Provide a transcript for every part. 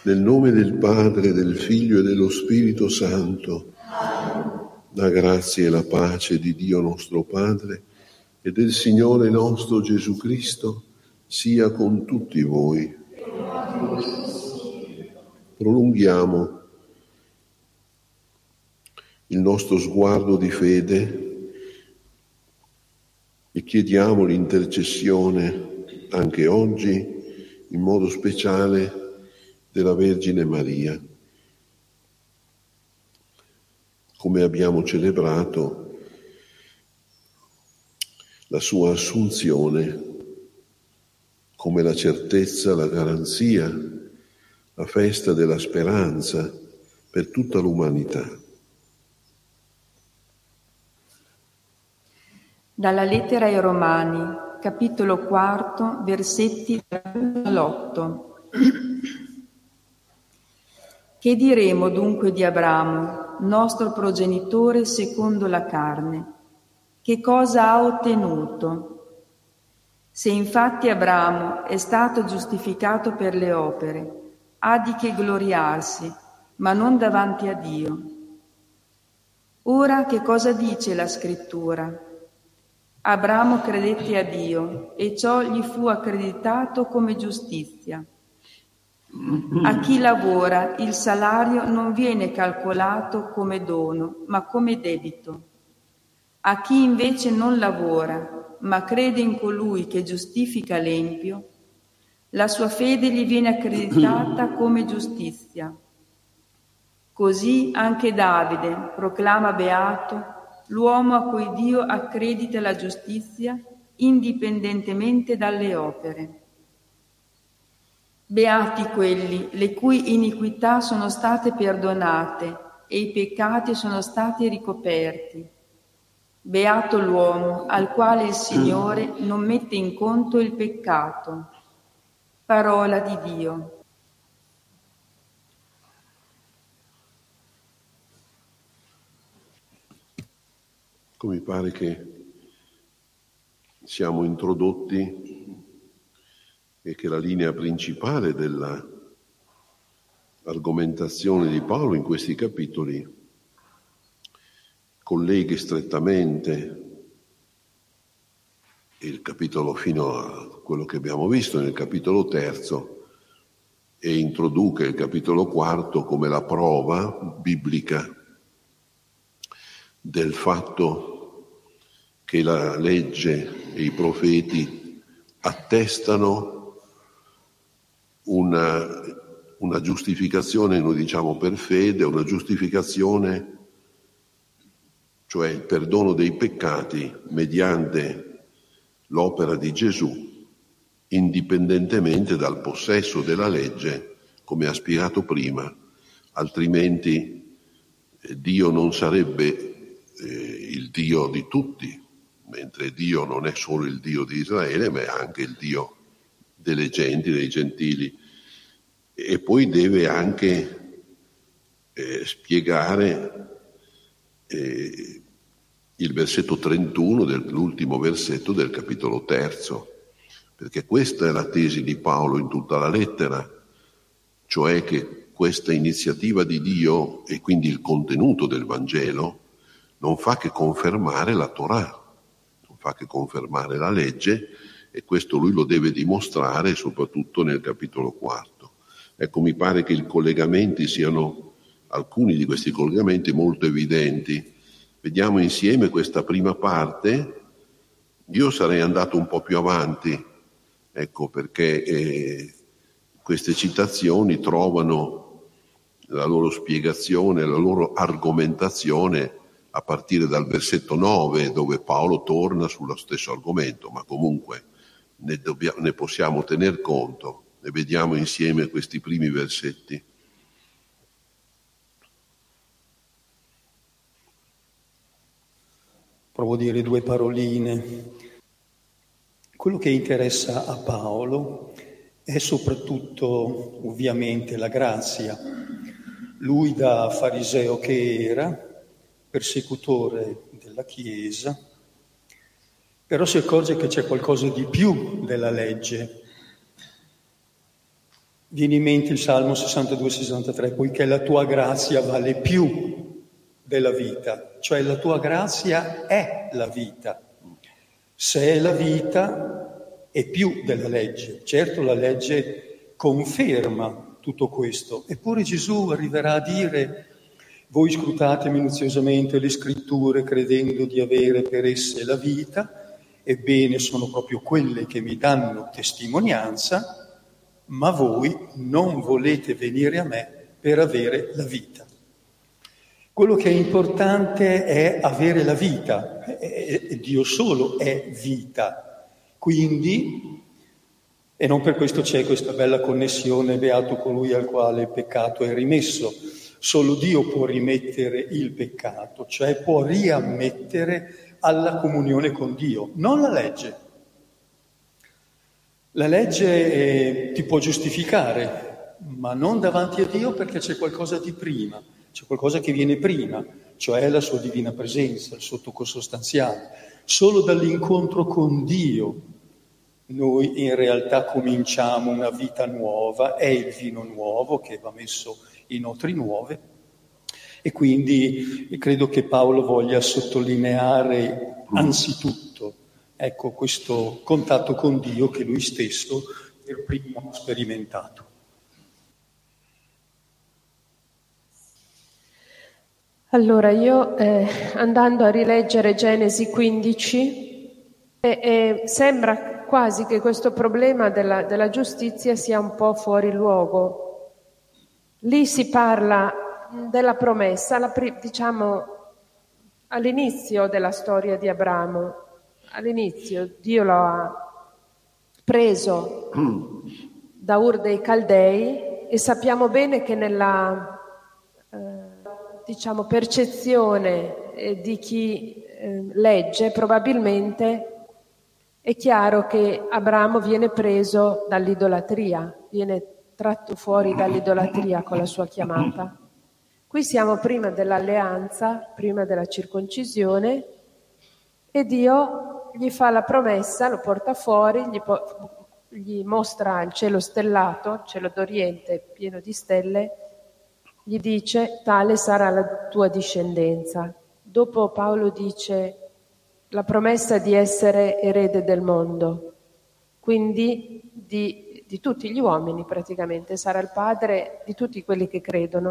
Nel nome del Padre, del Figlio e dello Spirito Santo, la grazia e la pace di Dio nostro Padre e del Signore nostro Gesù Cristo sia con tutti voi. Prolunghiamo il nostro sguardo di fede e chiediamo l'intercessione anche oggi, in modo speciale, della Vergine Maria. Come abbiamo celebrato la sua assunzione come la certezza, la garanzia, la festa della speranza per tutta l'umanità. Dalla lettera ai Romani, capitolo 4, versetti all'8. Che diremo dunque di Abramo, nostro progenitore secondo la carne? Che cosa ha ottenuto? Se infatti Abramo è stato giustificato per le opere, ha di che gloriarsi, ma non davanti a Dio. Ora che cosa dice la Scrittura? Abramo credette a Dio e ciò gli fu accreditato come giustizia. A chi lavora il salario non viene calcolato come dono, ma come debito. A chi invece non lavora, ma crede in colui che giustifica l'empio, la sua fede gli viene accreditata come giustizia. Così anche Davide proclama beato l'uomo a cui Dio accredita la giustizia indipendentemente dalle opere. Beati quelli le cui iniquità sono state perdonate e i peccati sono stati ricoperti. Beato l'uomo al quale il Signore non mette in conto il peccato. Parola di Dio. Mi pare che siamo introdotti e che la linea principale della argomentazione di Paolo in questi capitoli colleghi strettamente il capitolo fino a quello che abbiamo visto nel capitolo 3 e introduca il capitolo 4 come la prova biblica del fatto che la legge e i profeti attestano una giustificazione, noi diciamo per fede, una giustificazione, cioè il perdono dei peccati mediante l'opera di Gesù, indipendentemente dal possesso della legge, come ha spiegato prima, altrimenti Dio non sarebbe il Dio di tutti, mentre Dio non è solo il Dio di Israele, ma è anche il Dio delle genti, dei gentili. E poi deve anche spiegare il versetto 31 dell'ultimo versetto del capitolo 3, perché questa è la tesi di Paolo in tutta la lettera, cioè che questa iniziativa di Dio e quindi il contenuto del Vangelo non fa che confermare la Torah, non fa che confermare la legge, e questo lui lo deve dimostrare soprattutto nel capitolo 4. Ecco, mi pare che i collegamenti siano, alcuni di questi collegamenti molto evidenti. Vediamo insieme questa prima parte. Io sarei andato un po' più avanti, ecco, perché queste citazioni trovano la loro spiegazione, la loro argomentazione a partire dal versetto 9, dove Paolo torna sullo stesso argomento, ma comunque ne possiamo tener conto. E vediamo insieme questi primi versetti. Provo a dire due paroline. Quello che interessa a Paolo è soprattutto, ovviamente, la grazia. Lui, da fariseo che era, persecutore della Chiesa, però si accorge che c'è qualcosa di più della legge. Viene in mente il Salmo 62-63, poiché la tua grazia vale più della vita, cioè la tua grazia è la vita. Se è la vita è più della legge. Certo, la legge conferma tutto questo, eppure Gesù arriverà a dire: voi scrutate minuziosamente le scritture credendo di avere per esse la vita, ebbene sono proprio quelle che mi danno testimonianza, ma voi non volete venire a me per avere la vita. Quello che è importante è avere la vita, Dio solo è vita. Quindi, e non per questo c'è questa bella connessione, beato colui al quale il peccato è rimesso. Solo Dio può rimettere il peccato, cioè può riammettere alla comunione con Dio, non la legge. La legge ti può giustificare, ma non davanti a Dio, perché c'è qualcosa di prima, c'è qualcosa che viene prima, cioè la sua divina presenza, il suo tocco sostanziale. Solo dall'incontro con Dio noi in realtà cominciamo una vita nuova, è il vino nuovo che va messo in otri nuove, e quindi credo che Paolo voglia sottolineare anzitutto, ecco, questo contatto con Dio che lui stesso per primo ha sperimentato. Allora, io andando a rileggere Genesi 15, sembra quasi che questo problema della giustizia sia un po' fuori luogo. Lì si parla della promessa, diciamo all'inizio della storia di Abramo. All'inizio Dio lo ha preso da Ur dei Caldei e sappiamo bene che nella percezione di chi legge probabilmente è chiaro che Abramo viene preso dall'idolatria, viene tratto fuori dall'idolatria con la sua chiamata. Qui siamo prima dell'alleanza, prima della circoncisione, e Dio gli fa la promessa, lo porta fuori, gli mostra il cielo stellato, il cielo d'Oriente pieno di stelle, gli dice: tale sarà la tua discendenza. Dopo Paolo dice la promessa di essere erede del mondo, quindi di tutti gli uomini praticamente, sarà il padre di tutti quelli che credono.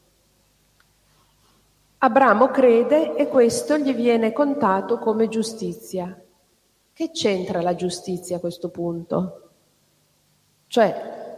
Abramo crede e questo gli viene contato come giustizia. Che c'entra la giustizia a questo punto? Cioè,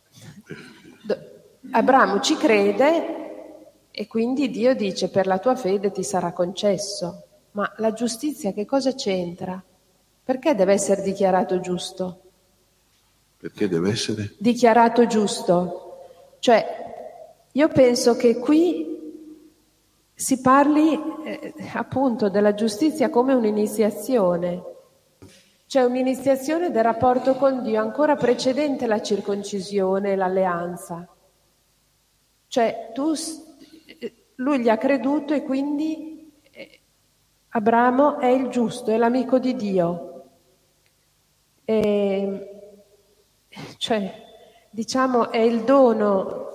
Abramo ci crede e quindi Dio dice: per la tua fede ti sarà concesso. Ma la giustizia che cosa c'entra? Perché deve essere dichiarato giusto? Perché deve essere? Dichiarato giusto. Cioè, io penso che qui si parli appunto della giustizia come un'iniziazione. C'è un'iniziazione del rapporto con Dio ancora precedente la circoncisione e l'alleanza. Cioè, lui gli ha creduto e quindi Abramo è il giusto, è l'amico di Dio. Cioè, diciamo, è il dono,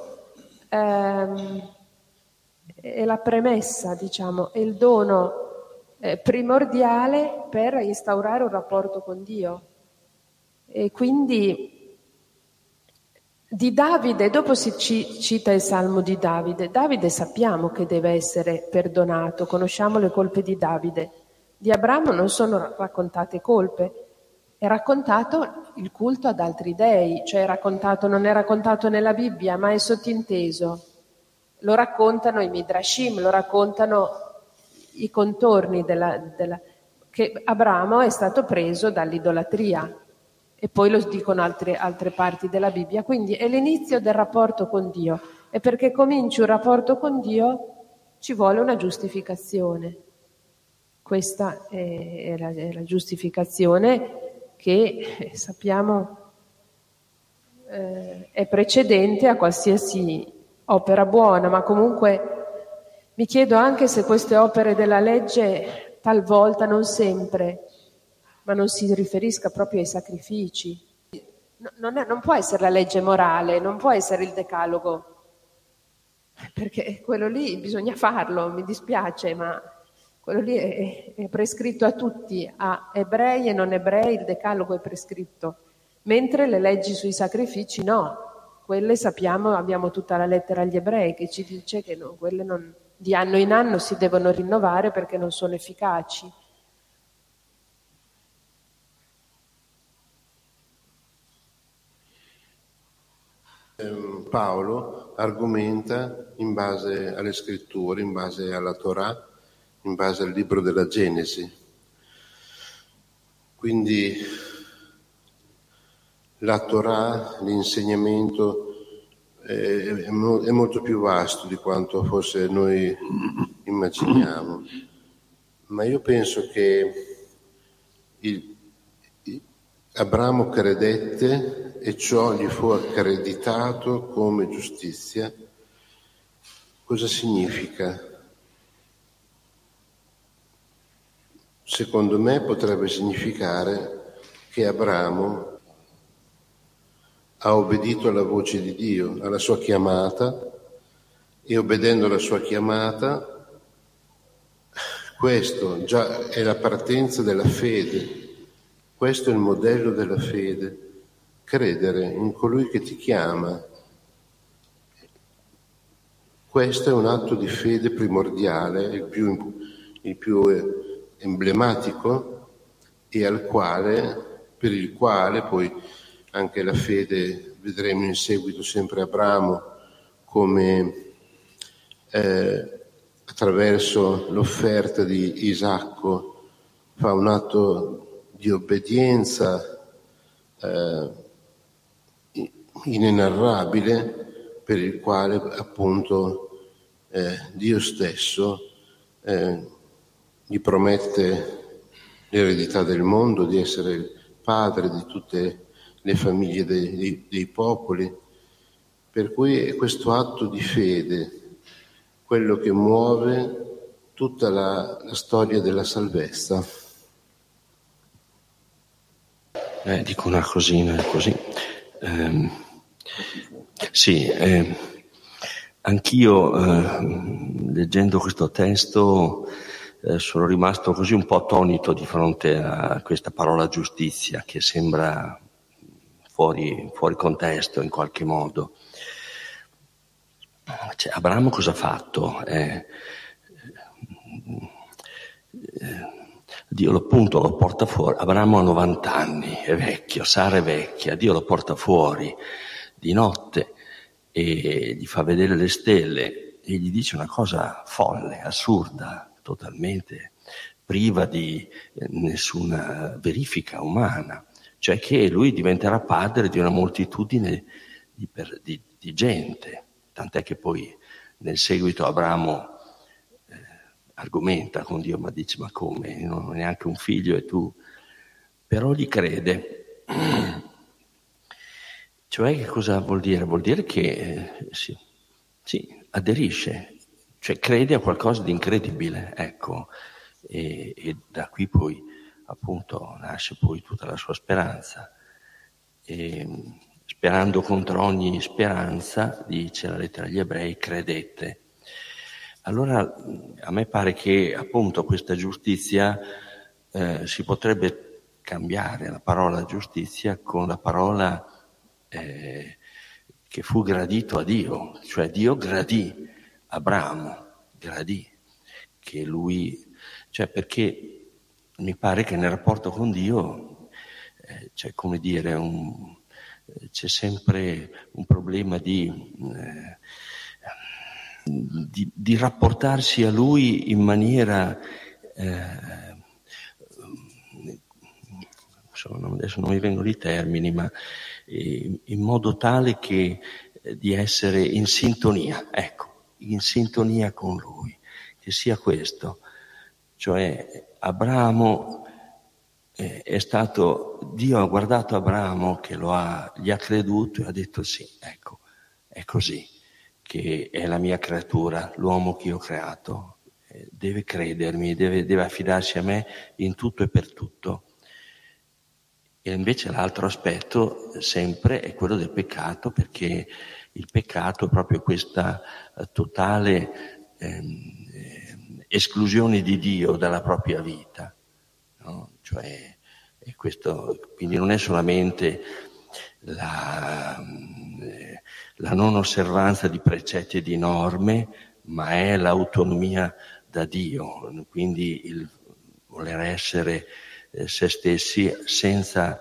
è la premessa, diciamo, è il dono primordiale per instaurare un rapporto con Dio. E quindi di Davide, dopo si cita il Salmo di Davide. Davide sappiamo che deve essere perdonato, conosciamo le colpe di Davide. Di Abramo non sono raccontate colpe, è raccontato il culto ad altri dei, cioè non è raccontato nella Bibbia, ma è sottinteso. Lo raccontano i Midrashim, lo raccontano i contorni che Abramo è stato preso dall'idolatria. E poi lo dicono altre parti della Bibbia. Quindi è l'inizio del rapporto con Dio. E perché cominci un rapporto con Dio ci vuole una giustificazione. Questa è la giustificazione che sappiamo è precedente a qualsiasi opera buona, ma comunque mi chiedo anche se queste opere della legge talvolta, non sempre, ma non si riferisca proprio ai sacrifici. non può essere la legge morale, non può essere il decalogo, perché quello lì bisogna farlo, mi dispiace, ma quello lì è prescritto a tutti, a ebrei e non ebrei il decalogo è prescritto, mentre le leggi sui sacrifici no. Quelle sappiamo, abbiamo tutta la lettera agli ebrei che ci dice che no, quelle non, di anno in anno si devono rinnovare perché non sono efficaci. Paolo argomenta in base alle scritture, in base alla Torah, in base al libro della Genesi. Quindi la Torah, l'insegnamento è molto più vasto di quanto forse noi immaginiamo, ma io penso che Abramo credette e ciò gli fu accreditato come giustizia. Cosa significa? Secondo me potrebbe significare che Abramo ha obbedito alla voce di Dio, alla sua chiamata, e obbedendo alla sua chiamata, questo già è la partenza della fede, questo è il modello della fede, credere in colui che ti chiama. Questo è un atto di fede primordiale, il più emblematico, e per il quale poi anche la fede, vedremo in seguito sempre Abramo come attraverso l'offerta di Isacco fa un atto di obbedienza inenarrabile, per il quale appunto Dio stesso gli promette l'eredità del mondo, di essere il padre di tutte le famiglie dei popoli, per cui è questo atto di fede quello che muove tutta la storia della salvezza. Dico una cosina così. Anch'io leggendo questo testo sono rimasto così un po' attonito di fronte a questa parola giustizia, che sembra fuori contesto in qualche modo. Cioè, Abramo cosa ha fatto? Dio lo porta fuori. Abramo ha 90 anni, è vecchio, Sara è vecchia, Dio lo porta fuori di notte e gli fa vedere le stelle e gli dice una cosa folle, assurda, totalmente priva di nessuna verifica umana, cioè che lui diventerà padre di una moltitudine di gente, tant'è che poi nel seguito Abramo argomenta con Dio, ma dice: ma come? Non ho neanche un figlio e tu? Però gli crede. Cioè, che cosa vuol dire? Vuol dire che sì, aderisce, cioè crede a qualcosa di incredibile, ecco, e da qui poi appunto nasce poi tutta la sua speranza. E, sperando contro ogni speranza, dice la lettera agli ebrei, credette. Allora a me pare che appunto questa giustizia si potrebbe cambiare la parola giustizia con la parola che fu gradito a Dio, cioè Dio gradì Abramo, gradì che lui, cioè perché mi pare che nel rapporto con Dio c'è, come dire, c'è sempre un problema di rapportarsi a Lui in maniera, adesso non mi vengono i termini, ma in modo tale che di essere in sintonia, ecco, in sintonia con Lui, che sia questo, cioè Abramo è stato, Dio ha guardato Abramo che gli ha creduto e ha detto sì, ecco, è così, che è la mia creatura, l'uomo che io ho creato, deve credermi, deve affidarsi a me in tutto e per tutto. E invece l'altro aspetto sempre è quello del peccato, perché il peccato è proprio questa totale esclusione di Dio dalla propria vita, no? Cioè, questo, quindi non è solamente la non osservanza di precetti e di norme, ma è l'autonomia da Dio, quindi il voler essere se stessi senza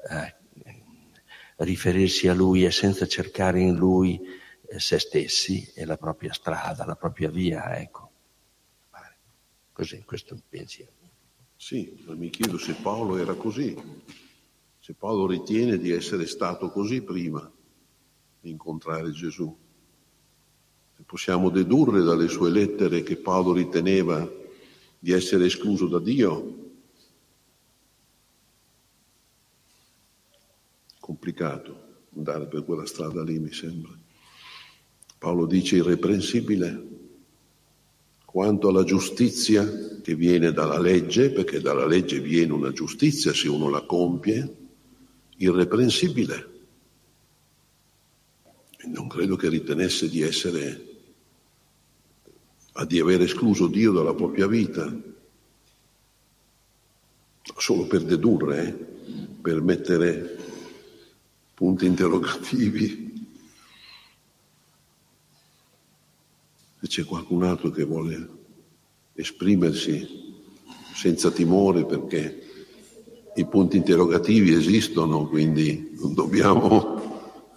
riferirsi a Lui e senza cercare in Lui se stessi e la propria strada, la propria via, ecco. Così, questo è il pensiero. Sì, ma mi chiedo se Paolo era così, se Paolo ritiene di essere stato così prima di incontrare Gesù. Se possiamo dedurre dalle sue lettere che Paolo riteneva di essere escluso da Dio, complicato andare per quella strada lì, mi sembra. Paolo dice irreprensibile quanto alla giustizia che viene dalla legge, perché dalla legge viene una giustizia se uno la compie, irreprensibile. E non credo che ritenesse di aver escluso Dio dalla propria vita, solo per dedurre, per mettere punti interrogativi. Se c'è qualcun altro che vuole esprimersi senza timore, perché i punti interrogativi esistono, quindi non dobbiamo.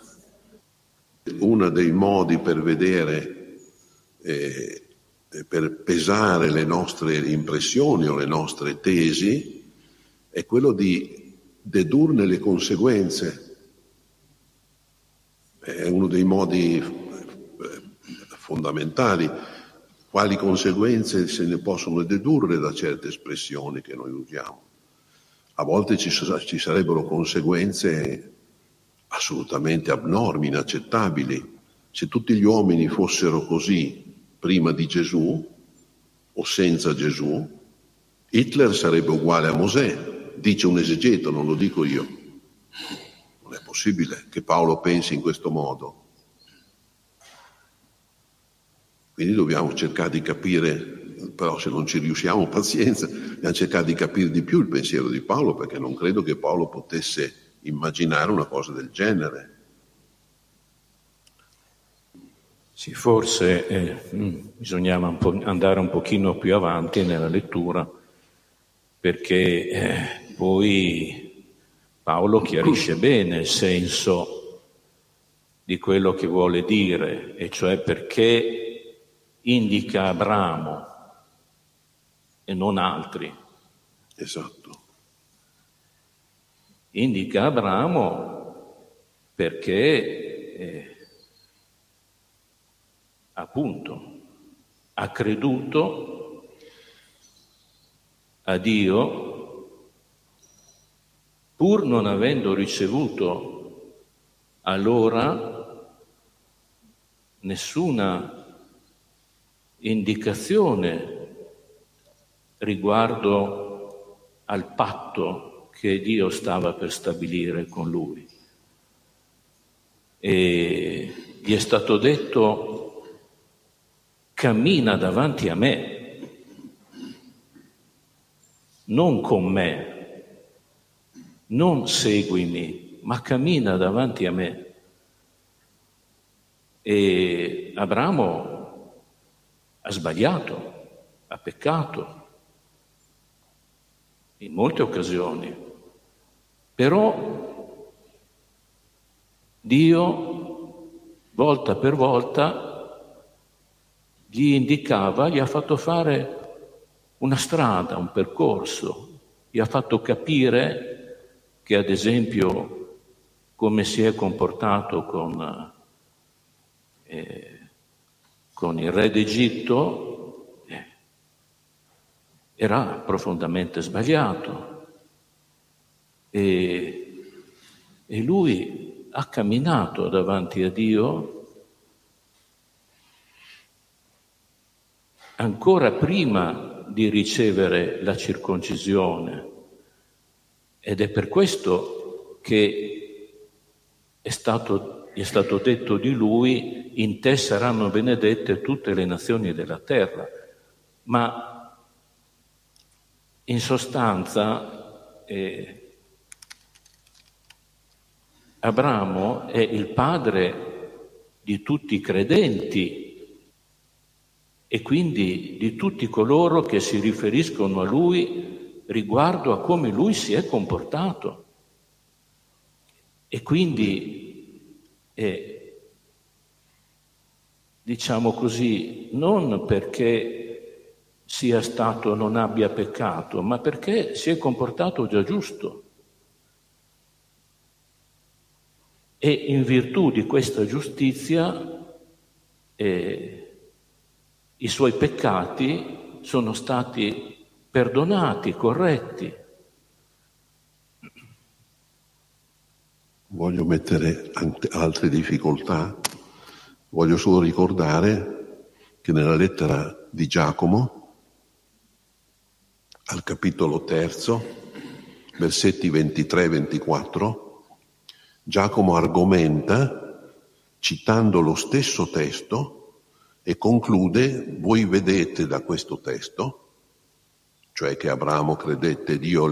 Uno dei modi per vedere, per pesare le nostre impressioni o le nostre tesi, è quello di dedurne le conseguenze. È uno dei modi fondamentali. Quali conseguenze se ne possono dedurre da certe espressioni che noi usiamo? A volte ci sarebbero conseguenze assolutamente abnormi, inaccettabili. Se tutti gli uomini fossero così prima di Gesù o senza Gesù, Hitler sarebbe uguale a Mosè, dice un esegeto, non lo dico io. Non è possibile che Paolo pensi in questo modo. Quindi dobbiamo cercare di capire, però se non ci riusciamo, pazienza, dobbiamo cercare di capire di più il pensiero di Paolo, perché non credo che Paolo potesse immaginare una cosa del genere. Sì, forse bisognava andare un pochino più avanti nella lettura, perché poi Paolo chiarisce bene il senso di quello che vuole dire, e cioè perché indica Abramo e non altri. Esatto. Indica Abramo perché appunto ha creduto a Dio pur non avendo ricevuto allora nessuna indicazione riguardo al patto che Dio stava per stabilire con lui. E gli è stato detto: cammina davanti a me, non con me, non seguimi, ma cammina davanti a me. E Abramo ha sbagliato, ha peccato in molte occasioni, però Dio volta per volta gli indicava, gli ha fatto fare una strada, un percorso, gli ha fatto capire che, ad esempio, come si è comportato con il re d'Egitto era profondamente sbagliato, e lui ha camminato davanti a Dio ancora prima di ricevere la circoncisione, ed è per questo che gli è stato detto di lui: in te saranno benedette tutte le nazioni della terra. Ma in sostanza Abramo è il padre di tutti i credenti e quindi di tutti coloro che si riferiscono a lui riguardo a come lui si è comportato. E quindi, diciamo così, non perché sia stato non abbia peccato, ma perché si è comportato già giusto. E in virtù di questa giustizia i suoi peccati sono stati perdonati, corretti. Voglio mettere altre difficoltà. Voglio solo ricordare che nella lettera di Giacomo, al capitolo 3, versetti 23 e 24, Giacomo argomenta, citando lo stesso testo, e conclude: voi vedete da questo testo, cioè che Abramo credette, Dio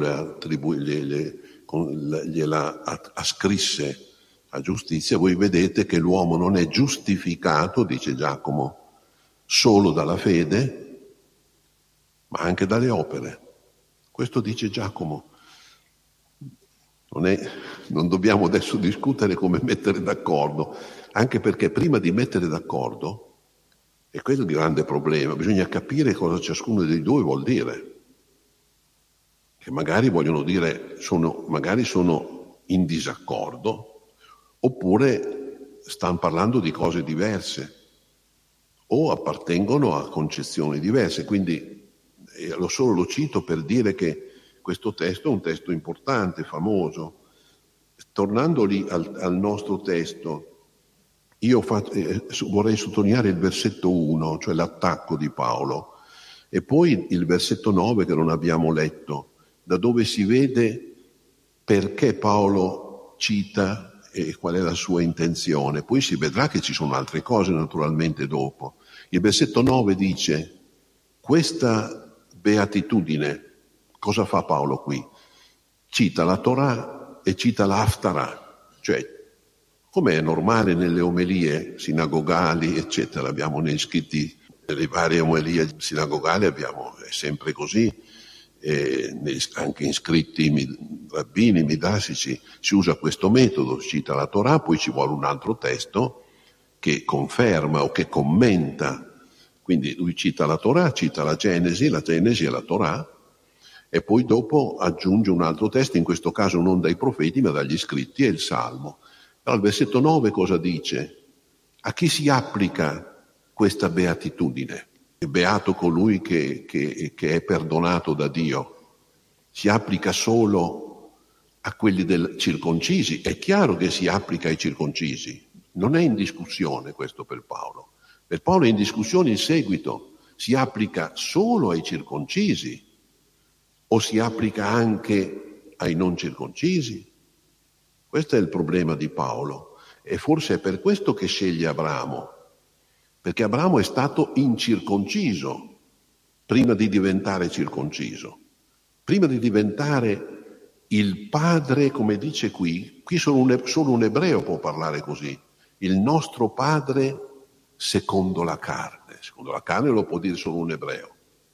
gliela ascrisse a giustizia, voi vedete che l'uomo non è giustificato, dice Giacomo, solo dalla fede, ma anche dalle opere. Questo dice Giacomo. Non dobbiamo adesso discutere come mettere d'accordo, anche perché prima di mettere d'accordo, e questo è il grande problema, bisogna capire cosa ciascuno dei due vuol dire. Che magari vogliono dire, magari sono in disaccordo, oppure stanno parlando di cose diverse, o appartengono a concezioni diverse. Quindi lo cito per dire che questo testo è un testo importante, famoso. Tornando lì al nostro testo, io vorrei sottolineare il versetto 1, cioè l'attacco di Paolo, e poi il versetto 9 che non abbiamo letto, da dove si vede perché Paolo cita e qual è la sua intenzione. Poi si vedrà che ci sono altre cose naturalmente dopo. Il versetto 9 dice: questa beatitudine, cosa fa Paolo qui? Cita la Torah e cita la Haftarah, cioè come è normale nelle omelie sinagogali, eccetera. Abbiamo nei scritti, nelle varie omelie sinagogali è sempre così, anche in scritti rabbini, midrashici, si usa questo metodo, cita la Torah, poi ci vuole un altro testo che conferma o che commenta. Quindi lui cita la Torah, cita la Genesi è la Torah, e poi dopo aggiunge un altro testo, in questo caso non dai profeti ma dagli scritti, è il Salmo. Allora il versetto 9 cosa dice? A chi si applica questa beatitudine? È beato colui che è perdonato da Dio. Si applica solo a quelli circoncisi? È chiaro che si applica ai circoncisi, non è in discussione questo per Paolo. Per Paolo è in discussione il seguito: si applica solo ai circoncisi o si applica anche ai non circoncisi? Questo è il problema di Paolo, e forse è per questo che sceglie Abramo, perché Abramo è stato incirconciso prima di diventare circonciso, prima di diventare il padre, come dice qui solo un ebreo può parlare così, il nostro padre secondo la carne lo può dire solo un ebreo.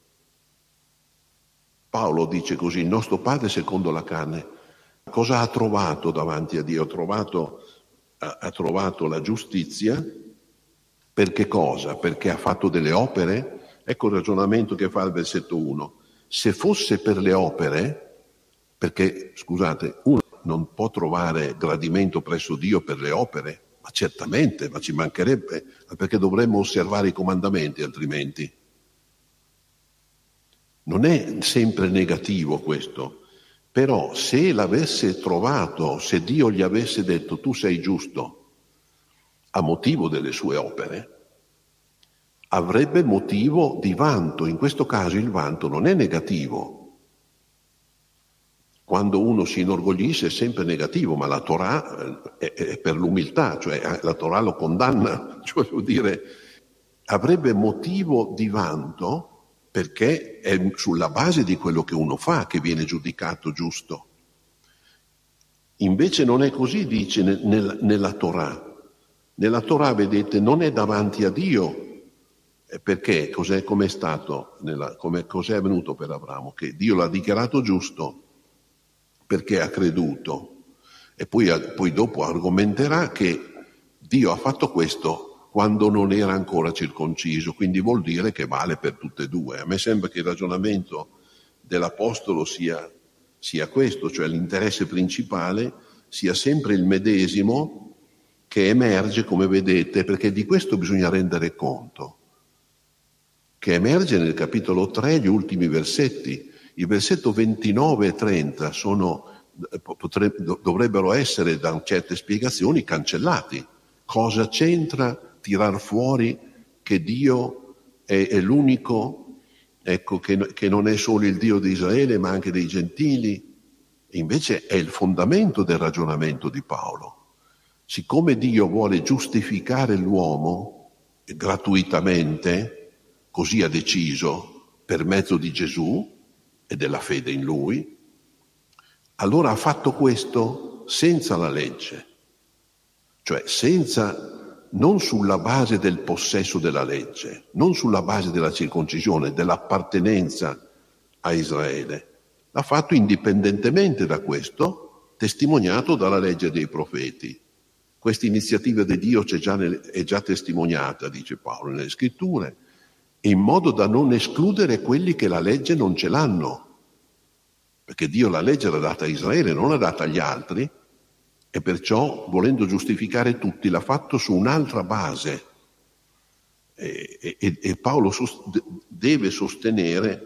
Paolo dice così: il nostro padre secondo la carne. Cosa ha trovato davanti a Dio? Ha trovato la giustizia. Per che cosa? Perché ha fatto delle opere? Ecco il ragionamento che fa il versetto 1. Se fosse per le opere, perché, scusate, uno non può trovare gradimento presso Dio per le opere, ma certamente, ma ci mancherebbe, perché dovremmo osservare i comandamenti altrimenti. Non è sempre negativo questo, però se l'avesse trovato, se Dio gli avesse detto tu sei giusto a motivo delle sue opere, avrebbe motivo di vanto. In questo caso il vanto non è negativo. quando uno si inorgoglisce è sempre negativo, ma la Torah è per l'umiltà, cioè la Torah lo condanna, cioè vuol dire avrebbe motivo di vanto perché è sulla base di quello che uno fa che viene giudicato giusto. Invece non è così, dice nella Torah. Nella Torah, vedete, non è davanti a Dio. Perché? Com'è stato? Cos'è avvenuto per Abramo? Che Dio l'ha dichiarato giusto perché ha creduto. E poi dopo argomenterà che Dio ha fatto questo quando non era ancora circonciso, quindi vuol dire che vale per tutte e due. A me sembra che il ragionamento dell'Apostolo sia questo, cioè l'interesse principale sia sempre il medesimo che emerge, come vedete, perché di questo bisogna rendere conto, che emerge nel capitolo 3, gli ultimi versetti. Il versetto 29 e 30 dovrebbero essere, da certe spiegazioni, cancellati. Cosa c'entra tirar fuori che Dio è l'unico, ecco, che non è solo il Dio di Israele ma anche dei gentili? E invece è il fondamento del ragionamento di Paolo. Siccome Dio vuole giustificare l'uomo gratuitamente, così ha deciso per mezzo di Gesù e della fede in Lui, allora ha fatto questo senza la legge, cioè non sulla base del possesso della legge, non sulla base della circoncisione, dell'appartenenza a Israele. L'ha fatto indipendentemente da questo, testimoniato dalla legge dei profeti. Questa iniziativa di Dio è già testimoniata, dice Paolo, nelle scritture, in modo da non escludere quelli che la legge non ce l'hanno. Perché Dio la legge l'ha data a Israele, non l'ha data agli altri, e perciò, volendo giustificare tutti, l'ha fatto su un'altra base. E Paolo deve sostenere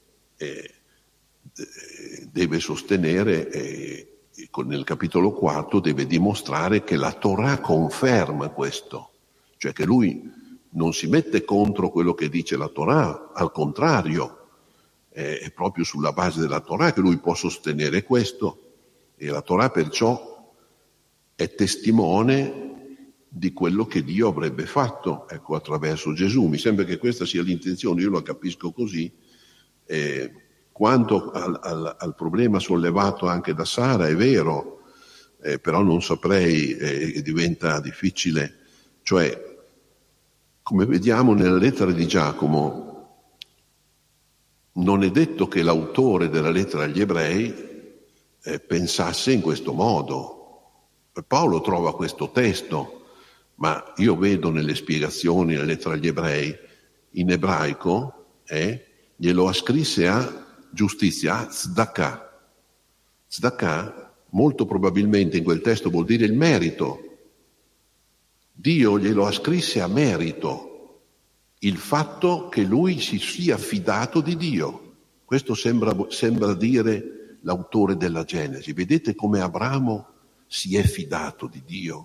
nel capitolo 4, deve dimostrare che la Torah conferma questo, cioè che lui non si mette contro quello che dice la Torah, al contrario, è proprio sulla base della Torah che lui può sostenere questo, e la Torah perciò è testimone di quello che Dio avrebbe fatto, ecco, attraverso Gesù. Mi sembra che questa sia l'intenzione, io lo capisco così. Quanto al problema sollevato anche da Sara, è vero, però non saprei, diventa difficile. Cioè, come vediamo nella lettera di Giacomo, non è detto che l'autore della lettera agli ebrei pensasse in questo modo. Paolo trova questo testo, ma io vedo nelle spiegazioni della lettera agli ebrei, in ebraico, glielo ascrisse a giustizia, a tzedakah. Tzedakah, molto probabilmente in quel testo vuol dire il merito. Dio glielo ascrisse a merito, il fatto che lui si sia fidato di Dio. Questo sembra dire l'autore della Genesi. Vedete come Abramo si è fidato di Dio.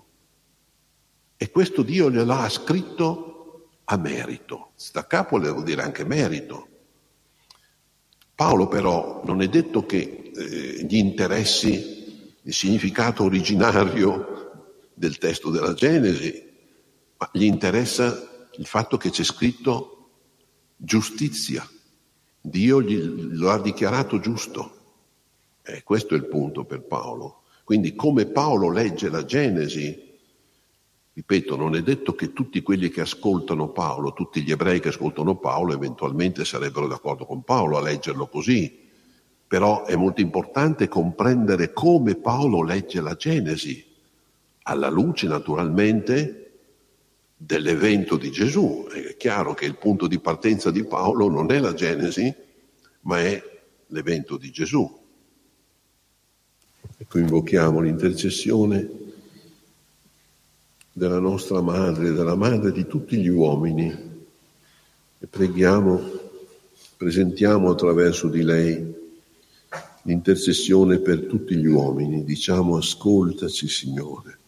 E questo Dio gliel'ha ascritto a merito. Tzedakah vuol dire anche merito. Paolo però non è detto che gli interessi il significato originario del testo della Genesi, ma gli interessa il fatto che c'è scritto giustizia. Dio lo ha dichiarato giusto. Questo è il punto per Paolo. Quindi come Paolo legge la Genesi, ripeto, non è detto che tutti quelli che ascoltano Paolo, tutti gli ebrei che ascoltano Paolo, eventualmente sarebbero d'accordo con Paolo a leggerlo così. Però è molto importante comprendere come Paolo legge la Genesi, alla luce naturalmente dell'evento di Gesù. È chiaro che il punto di partenza di Paolo non è la Genesi, ma è l'evento di Gesù. Ecco, invochiamo l'intercessione della nostra madre, della madre di tutti gli uomini, e presentiamo attraverso di lei l'intercessione per tutti gli uomini. Diciamo: ascoltaci, Signore.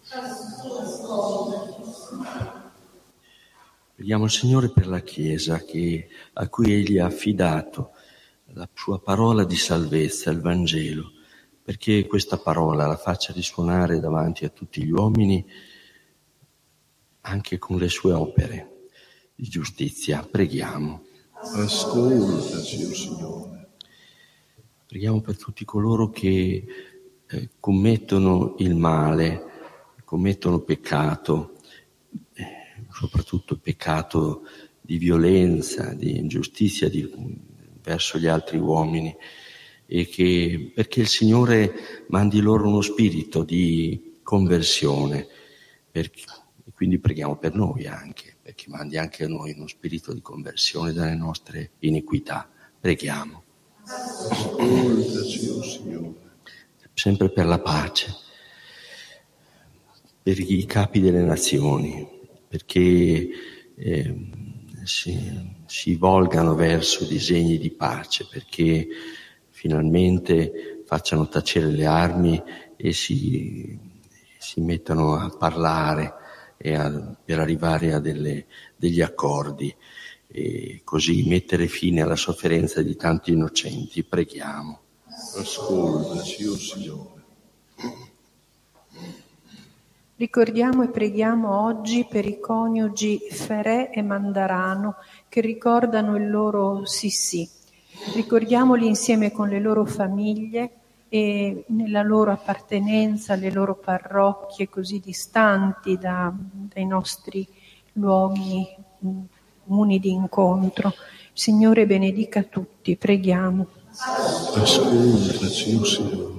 Preghiamo il Signore per la Chiesa a cui Egli ha affidato la sua parola di salvezza, il Vangelo, perché questa parola la faccia risuonare davanti a tutti gli uomini anche con le sue opere di giustizia. Preghiamo. Ascoltaci, o Signore. Preghiamo per tutti coloro che commettono il male, commettono peccato, soprattutto peccato di violenza, di ingiustizia verso gli altri uomini, e che perché il Signore mandi loro uno spirito di conversione, e quindi preghiamo per noi anche, perché mandi anche a noi uno spirito di conversione dalle nostre iniquità. Preghiamo. Ascoltaci, o Signore. Sempre per la pace, per i capi delle nazioni, perché si volgano verso disegni di pace, perché finalmente facciano tacere le armi e si mettano a parlare per arrivare a degli accordi e così mettere fine alla sofferenza di tanti innocenti. Preghiamo. Ascoltaci, o Signore. Ricordiamo e preghiamo oggi per i coniugi Ferré e Mandarano che ricordano il loro sì. Ricordiamoli insieme con le loro famiglie e nella loro appartenenza alle loro parrocchie così distanti dai nostri luoghi comuni di incontro. Il Signore benedica tutti, preghiamo. Ascoltaci, o Signore.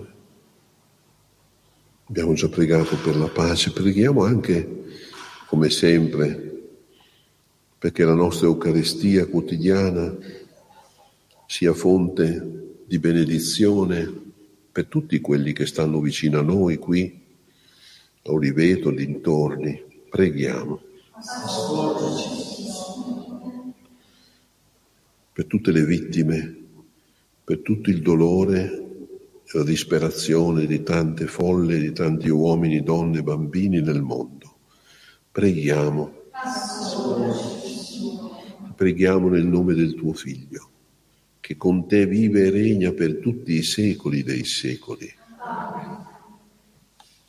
Abbiamo già pregato per la pace, preghiamo anche, come sempre, perché la nostra Eucaristia quotidiana sia fonte di benedizione per tutti quelli che stanno vicino a noi qui, a Oliveto, dintorni. Preghiamo. Per tutte le vittime, per tutto il dolore, la disperazione di tante folle, di tanti uomini, donne, bambini nel mondo. Preghiamo. Preghiamo nel nome del tuo Figlio, che con te vive e regna per tutti i secoli dei secoli.